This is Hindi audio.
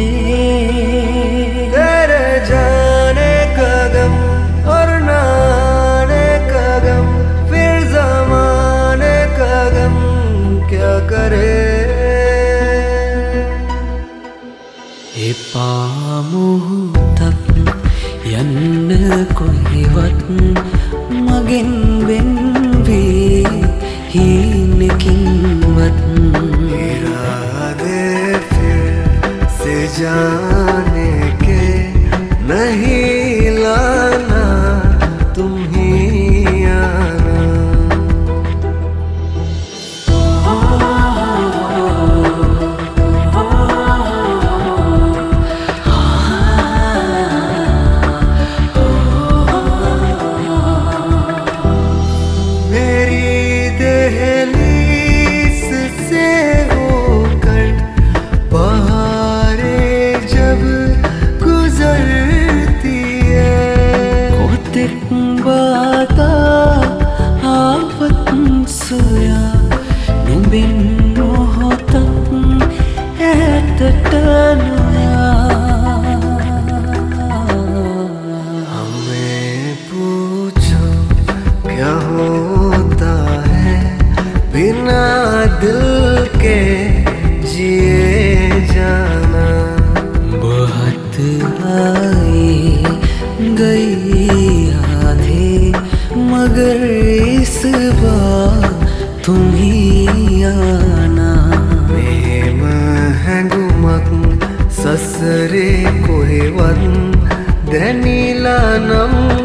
तेरे जाने का गम और ना आने का गम, फिर ज़माने का गम क्या करे। එපා මොහොතක් යන්න කොහෙවත් මගෙන් වෙන් වී හීනකින්වත් इरादे फिर से जाने के नहीं लाना, तुम ही आना। bata apat soya numbin mohotak etatanoya हमें पूछो क्या होता है बिना दिल के जिए जाना। बहुत आई गई आधे मगर इस बार तुम ही आना। महंगुमक ससरे कोई वन दनीला नम